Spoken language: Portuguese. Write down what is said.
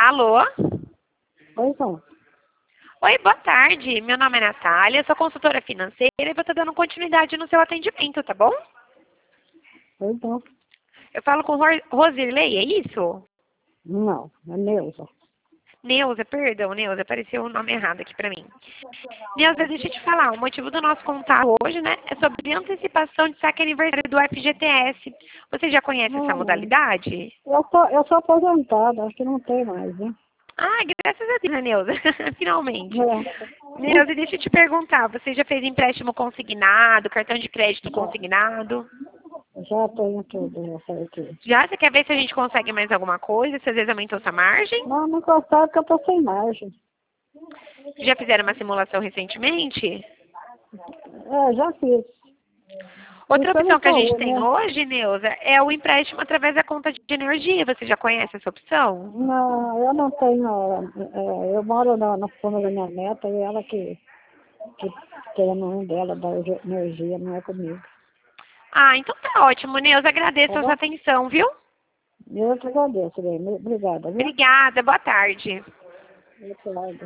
Alô? Oi, Tom. Oi, boa tarde. Meu nome é Natália, sou consultora financeira e vou estar dando continuidade no seu atendimento, tá bom? Oi, Tom. Eu falo com Rosilei, é isso? Não, é Neuza. Neuza, perdão, Neuza, apareceu o nome errado aqui pra mim. Neuza, deixa eu te falar, o motivo do nosso contato hoje, né, é sobre antecipação de saque aniversário do FGTS. Você já conhece essa Não. modalidade? Eu sou aposentada, acho que não tem mais, né? Ah, graças a Deus, né, Neuza? Finalmente. É. Neuza, deixa eu te perguntar, você já fez empréstimo consignado, cartão de crédito consignado? Já tenho tudo, já sei aqui. Já? Você quer ver se a gente consegue mais alguma coisa? Se às vezes aumentou sua margem? Não, não gostava porque eu tô sem margem. Já fizeram uma simulação recentemente? Já fiz. Outra Isso eu opção não que a gente sou, tem né? hoje, Neuza, é o empréstimo através da conta de energia. Você já conhece essa opção? Não, eu não tenho. Eu moro no fundo da minha neta e ela que tem o nome dela, da energia, não é comigo. Ah, então tá ótimo, Neuza. Agradeço Tá a sua bom? atenção, viu? Eu te agradeço, bem. Obrigada, viu? Obrigada, boa tarde. Muito